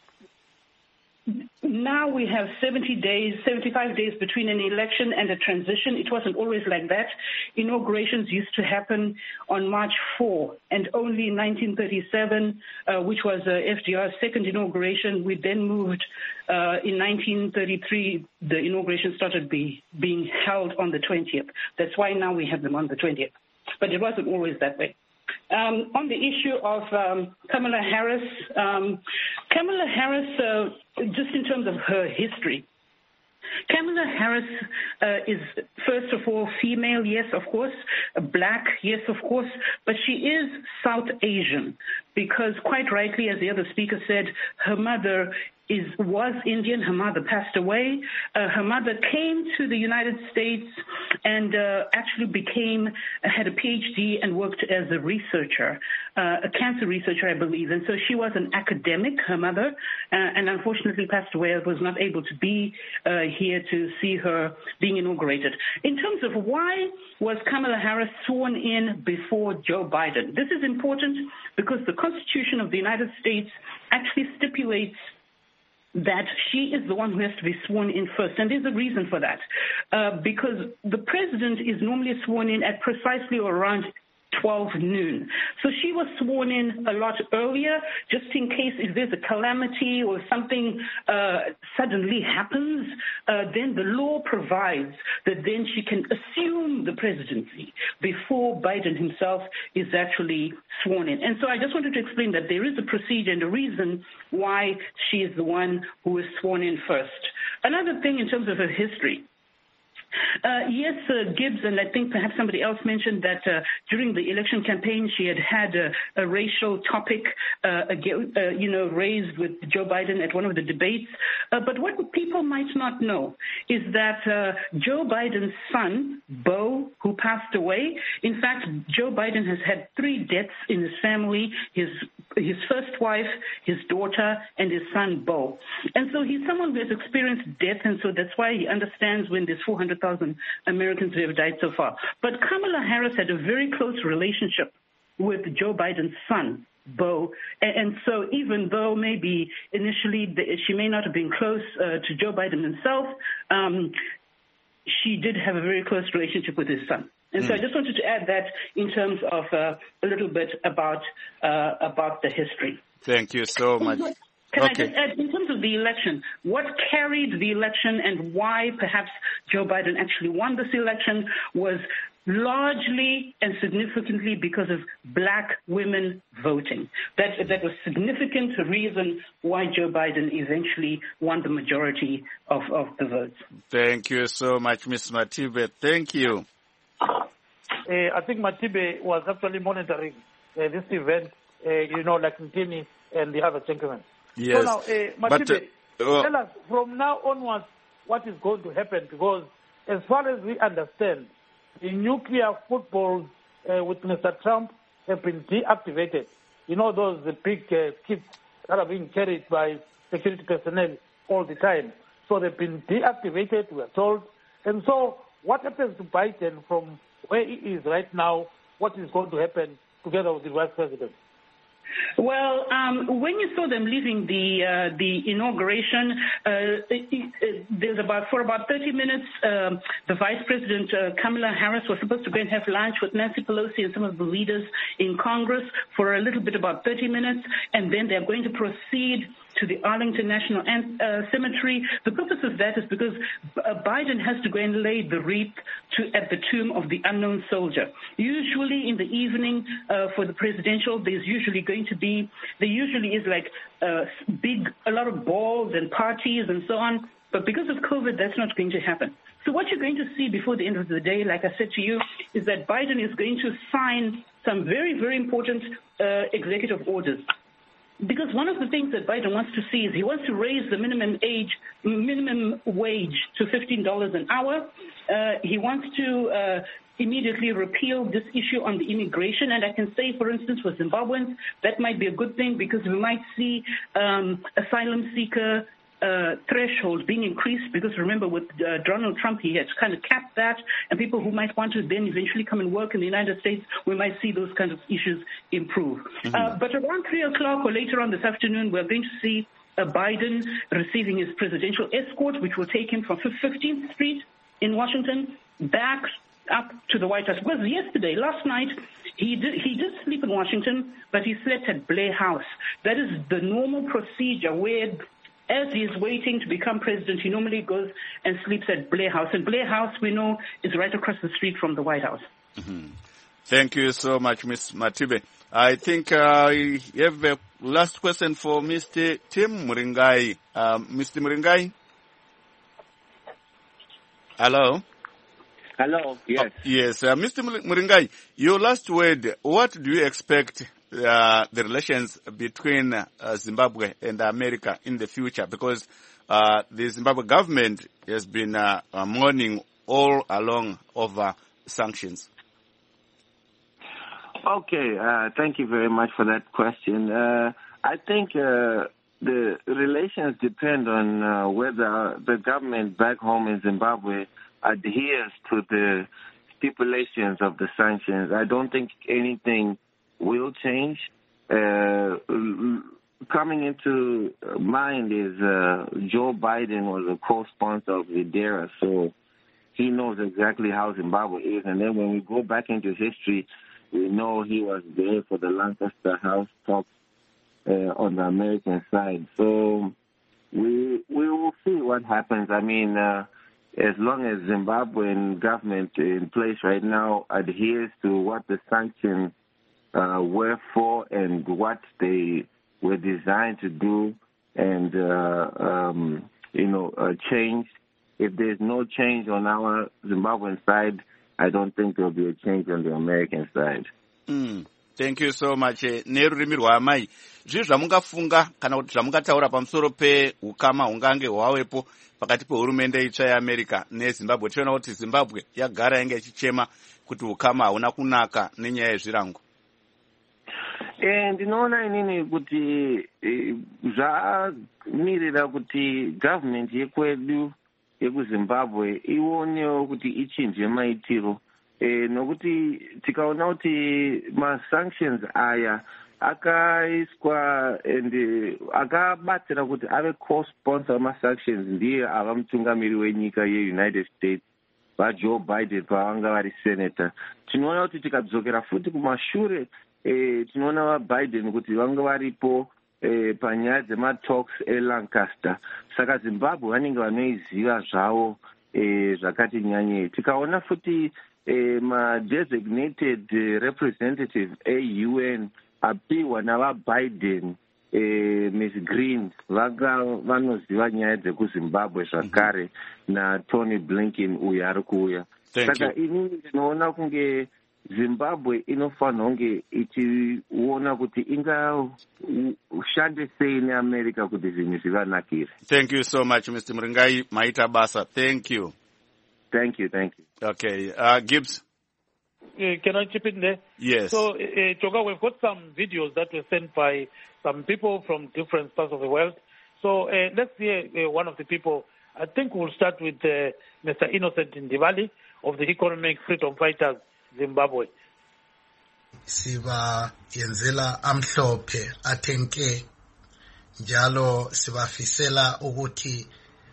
Now we have 75 days between an election and a transition. It wasn't always like that. Inaugurations used to happen on March 4, and only in 1937, which was FDR's second inauguration, we then moved in 1933, the inauguration started being held on the 20th. That's why now we have them on the 20th. But it wasn't always that way. On the issue of Kamala Harris, just in terms of her history, Kamala Harris is, first of all, female, yes, of course, black, yes, of course, but she is South Asian because, quite rightly, as the other speaker said, her mother was Indian. Her mother passed away. Her mother came to the United States and actually had a PhD and worked as a researcher, a cancer researcher, I believe. And so she was an academic, her mother, and unfortunately passed away. I was not able to be here to see her being inaugurated. In terms of why was Kamala Harris sworn in before Joe Biden? This is important because the Constitution of the United States actually stipulates that she is the one who has to be sworn in first. And there's a reason for that, because the president is normally sworn in at precisely or around 12 noon. So she was sworn in a lot earlier, just in case if there's a calamity or something suddenly happens, then the law provides that then she can assume the presidency before Biden himself is actually sworn in. And so I just wanted to explain that there is a procedure and a reason why she is the one who is sworn in first. Another thing in terms of her history, yes, Gibbs, and I think perhaps somebody else mentioned that during the election campaign she had a racial topic, raised with Joe Biden at one of the debates. But what people might not know is that Joe Biden's son, Beau, who passed away, in fact, Joe Biden has had 3 deaths in his family. His his first wife, his daughter, and his son, Beau. And so he's someone who has experienced death, and so that's why he understands when there's 400,000 Americans who have died so far. But Kamala Harris had a very close relationship with Joe Biden's son, Beau. And so even though maybe initially she may not have been close to Joe Biden himself, she did have a very close relationship with his son. And so I just wanted to add that in terms of a little bit about the history. Thank you so much. Can I just add, in terms of the election, what carried the election and why perhaps Joe Biden actually won this election was largely and significantly because of black women voting. That was a significant reason why Joe Biden eventually won the majority of the votes. Thank you so much, Ms. Matibe. Thank you. I think Matibe was actually monitoring this event, like Ntini and the other gentlemen. Yes. So now, Matibe, tell us from now onwards what is going to happen, because as far as we understand, the nuclear footballs with Mr. Trump have been deactivated. Those big kits that are being carried by security personnel all the time. So they've been deactivated, we are told. And so what happens to Biden from where he is right now? What is going to happen together with the vice president? Well, when you saw them leaving the inauguration, for about 30 minutes, the Vice President Kamala Harris was supposed to go and have lunch with Nancy Pelosi and some of the leaders in Congress for a little bit, about 30 minutes, and then they're going to proceed to the Arlington National Cemetery. The purpose of that is because Biden has to go and lay the wreath at the tomb of the unknown soldier. Usually in the evening for the presidential, there usually is like a lot of balls and parties and so on. But because of COVID, that's not going to happen. So what you're going to see before the end of the day, like I said to you, is that Biden is going to sign some very, very important executive orders. Because one of the things that Biden wants to see is he wants to raise the minimum wage to $15 an hour. He wants to immediately repeal this issue on the immigration. And I can say, for instance, for Zimbabweans, that might be a good thing because we might see asylum seeker threshold being increased, because remember with Donald Trump, he has kind of capped that, and people who might want to then eventually come and work in the United States, we might see those kinds of issues improve. But around 3 o'clock or later on this afternoon, we're going to see Biden receiving his presidential escort, which will take him from 15th Street in Washington back up to the White House. Because last night, he did sleep in Washington, but he slept at Blair House. That is the normal procedure where, as he is waiting to become president, he normally goes and sleeps at Blair House. And Blair House, we know, is right across the street from the White House. Thank you so much, Ms. Matibe. I think I have a last question for Mr. Tim Muringai. Mr. Muringai? Hello? Hello, yes. Yes, Mr. Muringai, your last word, what do you expect the relations between Zimbabwe and America in the future? Because the Zimbabwe government has been mourning all along over sanctions. Okay, thank you very much for that question. I think the relations depend on whether the government back home in Zimbabwe adheres to the stipulations of the sanctions. I don't think anything will change. Coming into mind is Joe Biden was a co-sponsor of VIDERA, so he knows exactly how Zimbabwe is. And then when we go back into history, we know he was there for the Lancaster House talks on the American side. So we will see what happens. I mean, as long as Zimbabwean government in place right now adheres to what the sanctions were for and what they were designed to do and, change. If there's no change on our Zimbabwean side, I don't think there will be a change on the American side. Thank you so much. Nerurimi rwamai, zvii zvamungafunga kana kuti zvamungataura pamusoro peukama hungange hwawepo pakati pehurumende itsva yeAmerica neZimbabwe? Tiona kuti Zimbabwe yagara yange ichichema kuti ukama hauna kunaka nenyaya yezvirango. ndinoona inini kuti zvamirira kuti government yekwedu yekuZimbabwe ionewo kuti ichinje maitiro nokuti tikaona kuti masanctions aya akaiswa and akabatsira kuti ave co-sponsor masanctions ndiye ava mutungamiri wenyika yeUnited States vaJoe Biden pavanga vari senator. Tinoona kuti tikadzokera futi kumashure tinoona vaBiden kuti vanga varipo panyaya dzematalks eLancaster. Saka Zimbabwe vanenge vanoiziva zvavo zvakati nyanyei. Tikaona futi ma-designated representative a-UN apiwa navaBiden Ms. Green vanoziva nyaya dzekuZimbabwe zvakare naTony Blinken uyo ari kuuya. Saka inini ndinoona kunge Zimbabwe inofanira kunge ichiona kuti ingashande sei neAmerica kuti zvinhu zvivanakire. Thank you so much, Mr. Muringai. Maita basa. Thank you. Thank you. Okay, Gibbs? Can I chip in there? Yes. So, Choga, we've got some videos that were sent by some people from different parts of the world. So, let's hear one of the people. I think we'll start with Mr. Innocent Ndibali of the Economic Freedom Fighters, Zimbabwe. Siba yenzela amhlophe athenke njalo sibafisela ukuthi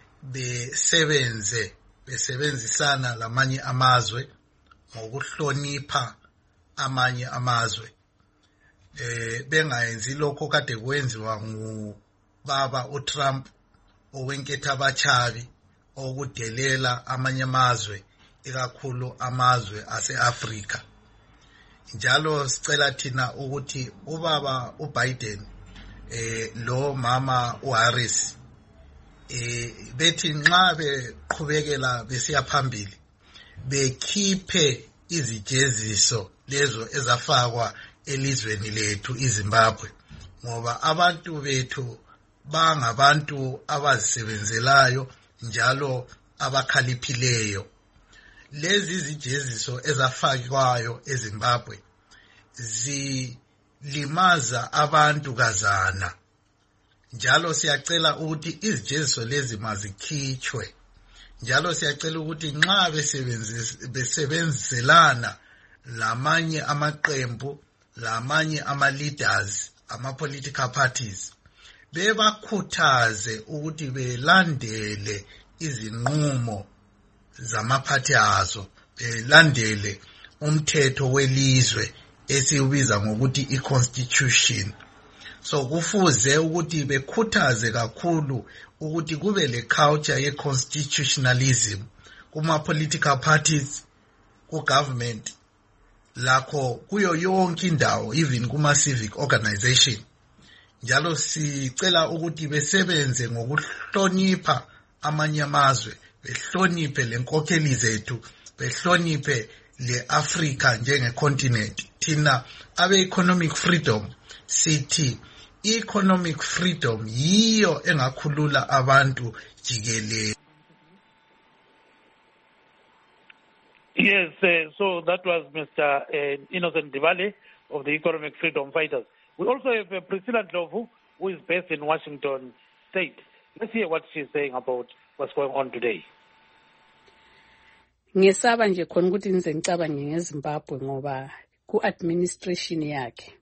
besebenzisana lamanye amazwe ngokuhlonipha amanye amazwe bengayenzi lokho kade kwenziwa ngubaba uTrump owenketha abachavi okudelela amanye amazwe ikakhulu amazwe aseAfrika. Njalo sicela thina ukuthi ubaba uBiden lo mama uHarris bethi nxa beqhubekela besiya phambili bekhiphe izijeziso lezo ezafakwa elizweni lethu iZimbabwe ngoba abantu bethu bangabantu abazisebenzelayo njalo abakhaliphileyo. Lezi izijeziso ezafakwayo eZimbabwe zilimaza abantu kazana. Njalo siyacela ukuthi izijeziso lezi mazikhitshwe. Njalo siyacela ukuthi nxa besebenzelana lamanye amaqembu, lamanye ama-leaders, ama-political parties, bebakhuthaze ukuthi belandele izinqumo zamaphathi azo, belandele umthetho welizwe esiubiza ngokuthi i-constitution. So kufuze ukuthi bekhuthaze kakhulu ukuthi kube le culture ye-constitutionalism kuma-political parties, ku-government, lakho kuyo yonke indawo, even kuma-civic organization. Njalo sicela ukuthi besebenze ngokuhlonipha amanye amazwe, behloniphe lenkokheli zethu, behloniphe le-Afrika njenge-continent. Thina abe-economic freedom sithi economic freedom yiyo engakhulula abantu jikelele. Yes, so that was Mr. Innocent Ndibali of the Economic Freedom Fighters. We also have Priscilla Ndlovu, who is based in Washington State. Let's hear what she's saying about what's going on today. Ngesaba nje khona ukuthi nize ngicabange ngeZimbabwe ngoba ku-administration yakhe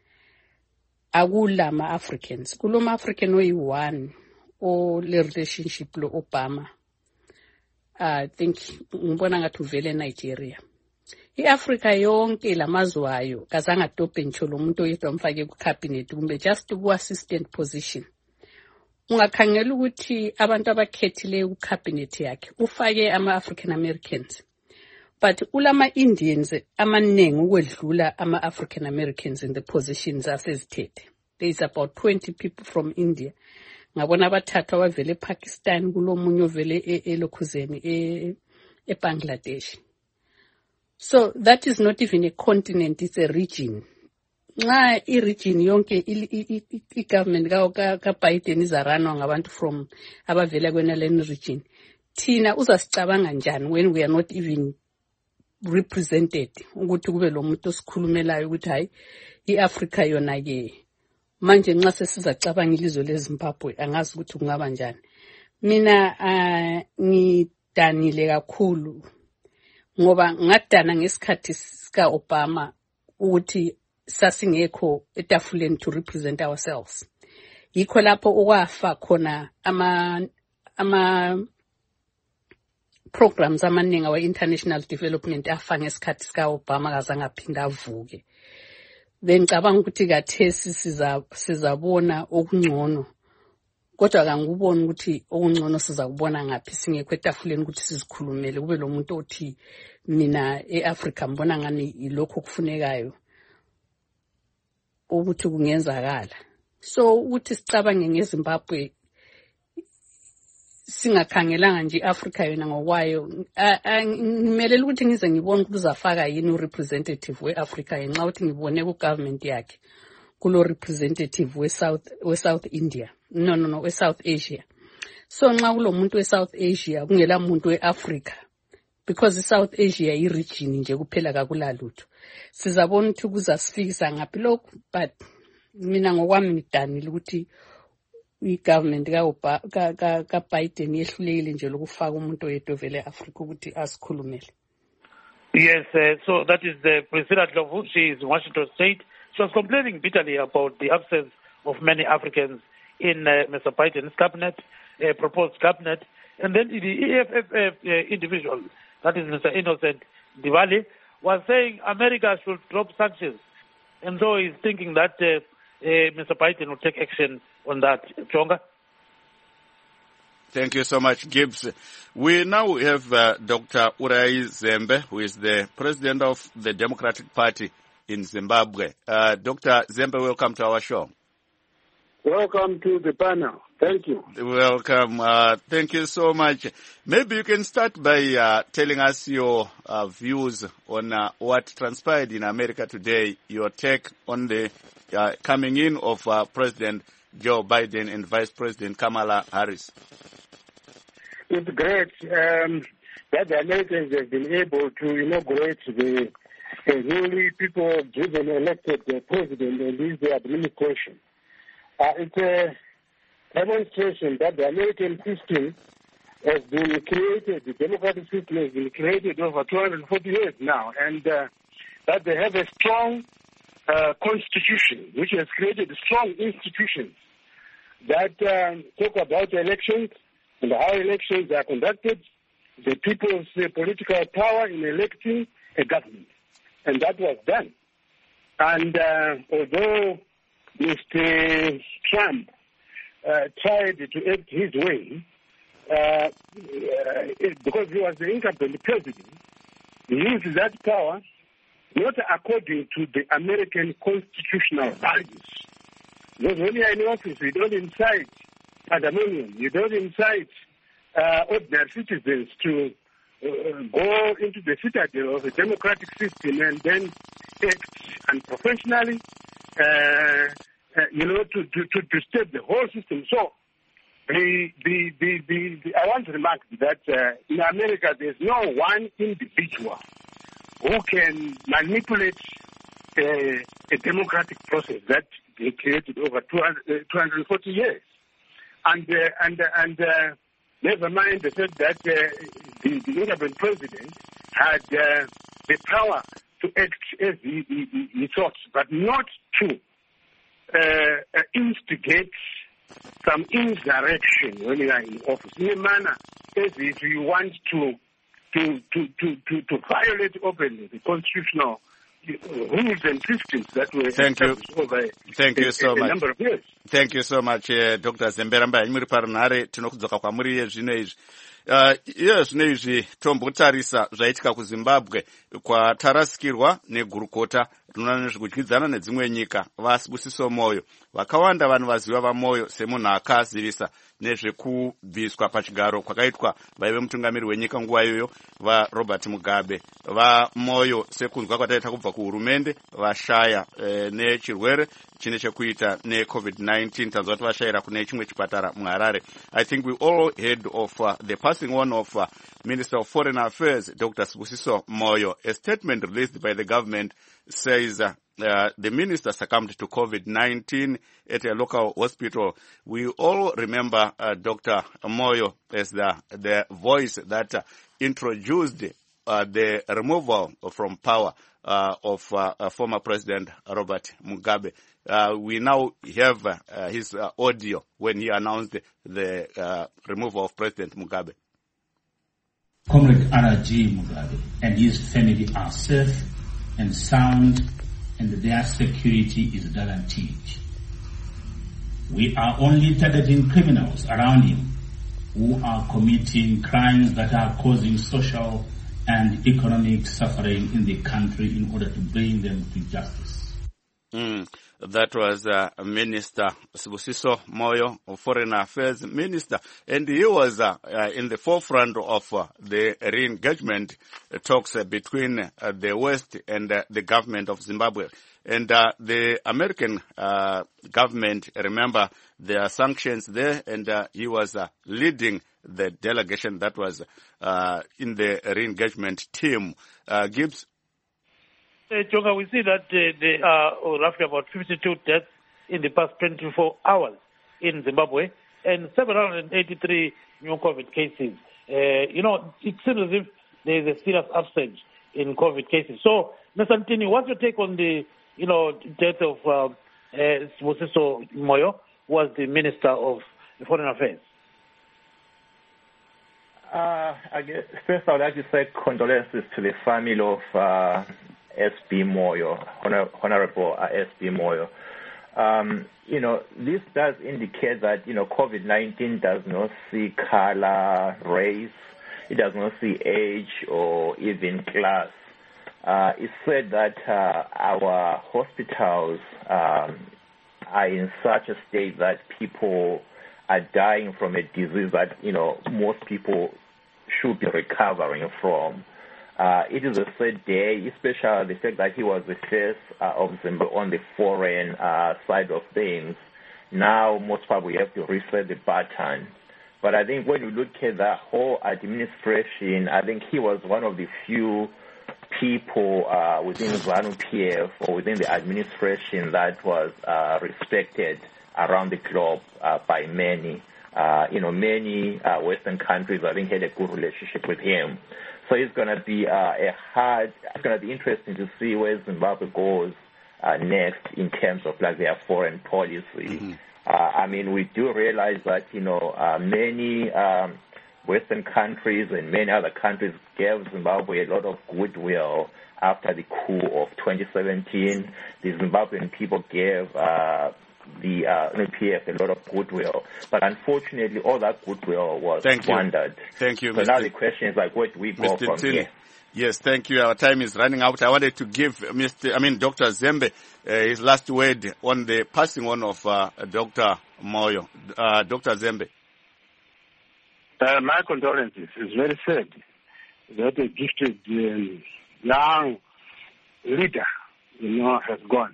akulama Africans, kuloma African oyi-1 le relationship lo Obama. I think ngibona ngathi uvele eNigeria. iAfrica yonke lamazwayo kazange adobhe ngisho lo muntu oyedwa mfake ku-cabinet kumbe just ku-assistant position. Ungakhangela ukuthi abantu abakhethileyo ku-cabinet yakhe ufake ama-African Americans, but ulama Indians amaningi ukwedlula ama-African Americans in the positions asezithethe. There is about 20 people from India. Ngabona abathathu abavele ePakistan, kulomunye ovele eLokhuzeni eBangladesh. So that is not even a continent, it's a region. Nxa i-region yonke i-government ka-Biden izaranwa ngabantu from abavela kwenaleni region, thina uzasicabanga njani when we are not even represented ukuthi kube lo muntu osikhulumelayo ukuthi hayi iAfrica yona ke manje nxa sesizacabanga ilizwe leZimbabwe angazi ukuthi kungaba njani. Mina ngidanile kakhulu ngoba ngadana ngesikhathi sika Obama ukuthi sasingekho etafuleni to represent ourselves. Yikho lapho okwafa khona ama programs amaningi awe international development afa ngesikhathi sika Obama kazange aphinda avuke. Bengicabanga ukuthi kathesi sizabona okungcono. Kodwa kangubona ukuthi okungcono sizakubona ngaphi singekho etafuleni ukuthi sizikhulumele kube lo muntu othi mina eAfrica mbona ngani ilokho kufunekayo ukuthi kungenzakala. So ukuthi sicabange ngeZimbabwe singakhangelanga nje iAfrica yona ngokwayo ngimelela ukuthi ngize ngibone ukuthi uzafaka yini urepresentative weAfrica ngenxa ukuthi ngibone ku government yakhe kulo representative we-South India no we-South Asia. So nxa kulo muntu we-South Asia kungela muntu weAfrica because iSouth Asia i-region nje kuphela kakulalutho sizabona ukuthi kuzasifikisa ngaphi lokho. But mina ngokwami ngidanile ukuthi i-government ka Biden yehlulekile nje lokufaka umuntu oyedwa vele eAfrica ukuthi asikhulumele. Yes, so that is the Priscilla Ndlovu. She is in Washington State. She was complaining bitterly about the absence of many Africans in Mr. Biden's cabinet, proposed cabinet. And then the EFF individual, that is Mr. Innocent Diwali, was saying America should drop sanctions. And so he's thinking that Mr. Biden will take action on that. Chonga? Thank you so much, Gibbs. We now have Dr. Urai Zembe, who is the president of the Democratic Party in Zimbabwe. Dr. Zembe, welcome to our show. Welcome to the panel. Thank you. Welcome. Thank you so much. Maybe you can start by telling us your views on what transpired in America today, your take on the coming in of President Joe Biden and Vice President Kamala Harris. It's great that the Americans have been able to inaugurate the newly people-driven elected president and lead the administration. It's a demonstration that the American system has been created, the democratic system has been created over 240 years now, and that they have a strong constitution, which has created strong institutions that talk about elections and how elections are conducted, the people's political power in electing a government. And that was done. And although Mr. Trump tried to act his way, because he was the incumbent president, he used that power not according to the American constitutional values. Because when you are in office, you don't incite pandemonium, you don't incite ordinary citizens to go into the citadel of a democratic system and then act unprofessionally, to disturb the whole system. So, I want to remark that in America, there's no one individual who can manipulate a democratic process that they created over 240 years. And never mind the fact that the incumbent president had the power to act as he thought, but not to instigate some insurrection when you are in office, in a manner as if you want to violate openly the constitutional rules and systems that were established over a number of years. Thank you so much, Dr. Zemberamba. Muri parinare tinokudzoka kwamuri zvino izvi. Zvino izvi tombotarisa zvaitika kuZimbabwe kwatarasikirwa negurukota rinoona nezvekudyidzana nedzimwe nyika vaSibusiso Moyo. Vakawanda vanhu vaziva vaMoyo semunhu akazivisa nezvekubviswa pachigaro kwakaitwa vaive mutungamiri wenyika nguva iyoyo vaRobert Mugabe. VaMoyo, sekunzwa kwataita kubva kuhurumende, vashaya nechirwere chine chekuita neCovid-19. Tanzwa kuti vashayira kune chimwe chipatara muHarare. I think we all heard of the passing on of Minister of Foreign Affairs, Dr. Sibusiso Moyo. A statement released by the government says the minister succumbed to COVID-19 at a local hospital. We all remember Dr. Moyo as the voice that introduced the removal from power of former President Robert Mugabe. We now have his audio when he announced the removal of President Mugabe. Comrade R.G. Mugabe and his family are safe and sound, and their security is guaranteed. We are only targeting criminals around him who are committing crimes that are causing social and economic suffering in the country in order to bring them to justice. That was Minister Sibusiso Moyo, Foreign Affairs Minister, and he was in the forefront of the re-engagement talks between the West and the government of Zimbabwe. And the American government, remember, there are sanctions there, and he was leading the delegation that was in the re-engagement team. Gibbs? Jonga, we see that there are roughly about 52 deaths in the past 24 hours in Zimbabwe and 783 new COVID cases. It seems as if there is a serious upsurge in COVID cases. So, Mr. Ntini, what's your take on the, death of Sibusiso Moyo, who was the Minister of Foreign Affairs? I guess first I would like to say condolences to the family of S.B. Moyo, Honorable S.B. Moyo. This does indicate that, COVID-19 does not see color, race, it does not see age or even class. It's said that our hospitals are in such a state that people are dying from a disease that, most people should be recovering from. It is a sad day, especially the fact that he was the face of Zimbabwe on the foreign side of things. Now, most probably have to reset the baton. But I think when you look at the whole administration, I think he was one of the few people within ZANU-PF or within the administration that was respected around the globe by many. Many Western countries, I think, had a good relationship with him. So it's going to be it's going to be interesting to see where Zimbabwe goes next in terms of their foreign policy. Mm-hmm. We do realize that, many Western countries and many other countries gave Zimbabwe a lot of goodwill after the coup of 2017. The Zimbabwean people gave the PF a lot of goodwill, but unfortunately all that goodwill was squandered. Thank you, so now the question is where do we go from here? Yes, thank you. Our time is running out. I wanted to give Dr. Zembe his last word on the passing on of Dr. Moyo. Dr. Zembe. My condolences. It's very sad that a gifted young leader, has gone.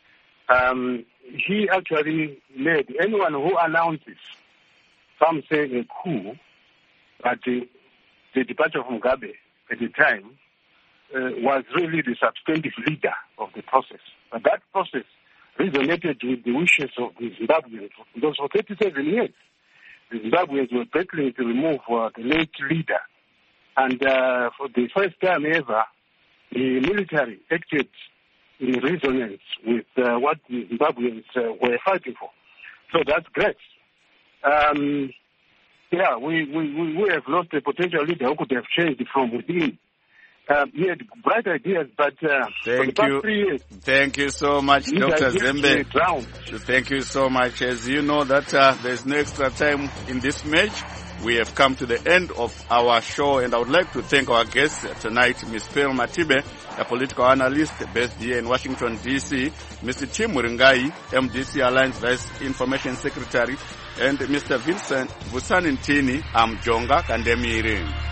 He actually led anyone who announces, some say a coup, but the departure of Mugabe at the time was really the substantive leader of the process. But that process resonated with the wishes of the Zimbabweans. Because for 37 years, the Zimbabweans were battling to remove the late leader. And for the first time ever, the military acted in resonance with what the Zimbabweans were fighting for. So that's great. We have lost a potential leader who could have changed from within. He had bright ideas, but for the past 3 years... Thank you so much, Dr. Zembe. Thank you so much. As you know that there's no extra time in this match. we have come to the end of our show, and I would like to thank our guests tonight, Ms. Pearl Matibe, a political analyst based here in Washington, D.C., Mr. Tim Muringai, MDC Alliance Vice Information Secretary, and Mr. Vincent Vusanintini Amjonga Kandemiri.